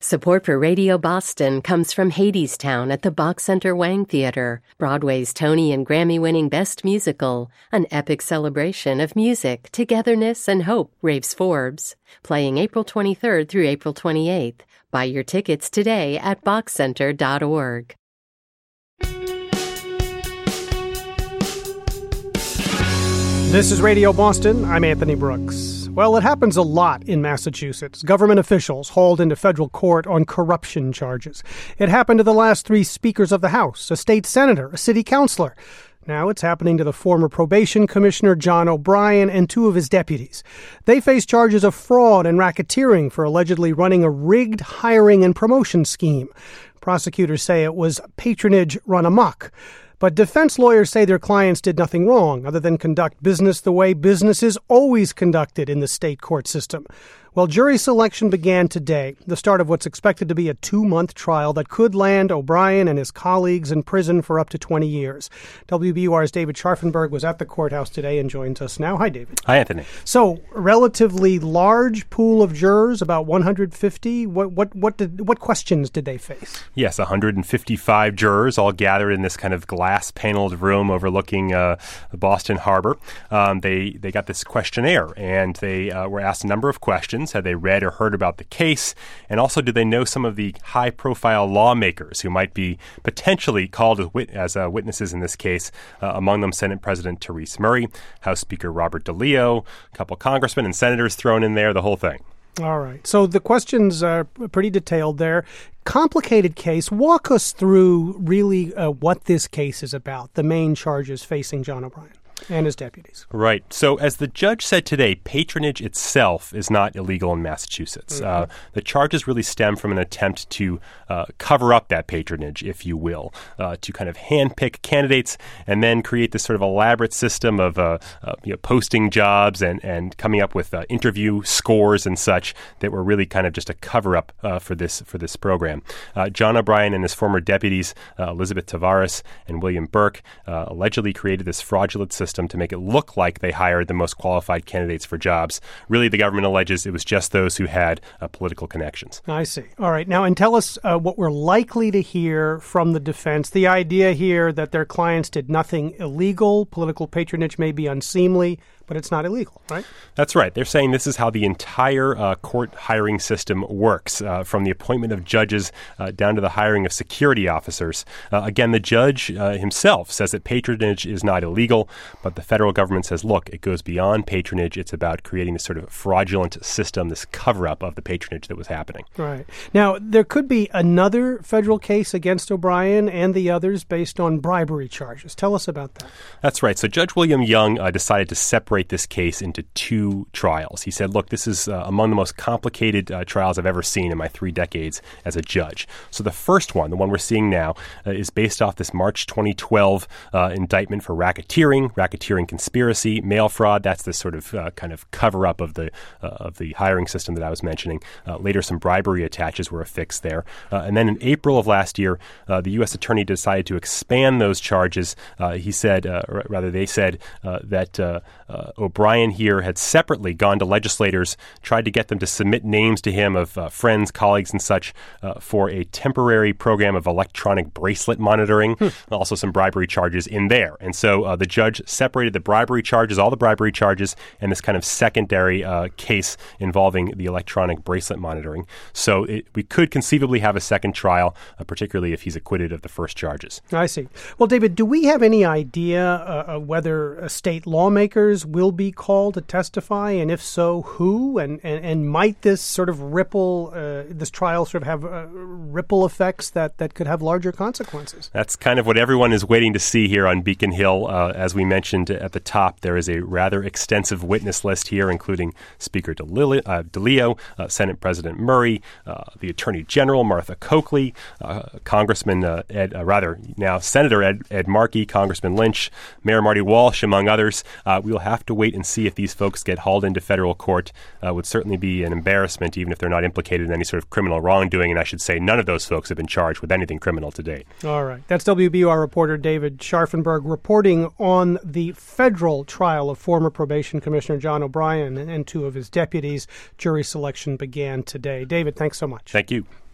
Support for Radio Boston comes from Hadestown at the Bach Center Wang Theater, Broadway's Tony and Grammy-winning Best Musical, an epic celebration of music, togetherness, and hope, raves Forbes. Playing April 23rd through April 28th. Buy your tickets today at bachcenter.org. This is Radio Boston. I'm Anthony Brooks. Well, it happens a lot in Massachusetts. Government officials hauled into federal court on corruption charges. It happened to the last three speakers of the House, a state senator, a city councilor. Now it's happening to the former probation commissioner, John O'Brien, and two of his deputies. They face charges of fraud and racketeering for allegedly running a rigged hiring and promotion scheme. Prosecutors say it was patronage run amok. But defense lawyers say their clients did nothing wrong other than conduct business the way business is always conducted in the state court system. Well, jury selection began today, the start of what's expected to be a 2-month trial that could land O'Brien and his colleagues in prison for up to 20 years. WBUR's David Scharfenberg was at the courthouse today and joins us now. Hi, David. Hi, Anthony. So, relatively large pool of jurors, about 150. What questions did they face? Yes, 155 jurors all gathered in this kind of glass-paneled room overlooking the Boston Harbor. They got this questionnaire, and they were asked a number of questions. Had they read or heard about the case? And also, did they know some of the high-profile lawmakers who might be potentially called as witnesses in this case? Among them, Senate President Therese Murray, House Speaker Robert DeLeo, a couple congressmen and senators thrown in there, the whole thing. All right. So the questions are pretty detailed there. Complicated case. Walk us through really what this case is about, the main charges facing John O'Brien and his deputies. Right. So as the judge said today, patronage itself is not illegal in Massachusetts. Mm-hmm. The charges really stem from an attempt to cover up that patronage, if you will, to kind of handpick candidates and then create this sort of elaborate system of posting jobs and coming up with interview scores and such that were really kind of just a cover-up for this program. John O'Brien and his former deputies, Elizabeth Tavares and William Burke, allegedly created this fraudulent system to make it look like they hired the most qualified candidates for jobs. Really, the government alleges it was just those who had political connections. I see. All right. Now, and tell us what we're likely to hear from the defense. The idea here that their clients did nothing illegal, political patronage may be unseemly, but it's not illegal, right? That's right. They're saying this is how the entire court hiring system works, from the appointment of judges down to the hiring of security officers. Again, the judge himself says that patronage is not illegal, but the federal government says, look, it goes beyond patronage. It's about creating this sort of fraudulent system, this cover-up of the patronage that was happening. Right. Now, there could be another federal case against O'Brien and the others based on bribery charges. Tell us about that. That's right. So Judge William Young decided to separate this case into two trials. He said, look, this is among the most complicated trials I've ever seen in my 3 decades as a judge. So the first one, the one we're seeing now, is based off this March 2012 indictment for racketeering conspiracy, mail fraud. That's this sort of kind of cover-up of the hiring system that I was mentioning. Later, some bribery attaches were affixed there. And then in April of last year, the U.S. attorney decided to expand those charges. He said, or rather they said, that O'Brien here had separately gone to legislators, tried to get them to submit names to him of friends, colleagues, and such for a temporary program of electronic bracelet monitoring. Also some bribery charges in there. And so the judge separated the bribery charges, all the bribery charges, and this kind of secondary case involving the electronic bracelet monitoring. So we could conceivably have a second trial, particularly if he's acquitted of the first charges. I see. Well, David, do we have any idea whether state lawmakers will be called to testify, and if so, who? And might this sort of this trial sort of have ripple effects that could have larger consequences? That's kind of what everyone is waiting to see here on Beacon Hill. As we mentioned at the top, there is a rather extensive witness list here, including Speaker DeLeo, Senate President Murray, the Attorney General Martha Coakley, Congressman Senator Ed Markey, Congressman Lynch, Mayor Marty Walsh, among others. We'll have to wait and see if these folks get hauled into federal court. Would certainly be an embarrassment, even if they're not implicated in any sort of criminal wrongdoing. And I should say none of those folks have been charged with anything criminal to date. All right. That's WBUR reporter David Scharfenberg reporting on the federal trial of former probation commissioner John O'Brien and two of his deputies. Jury selection began today. David, thanks so much. Thank you.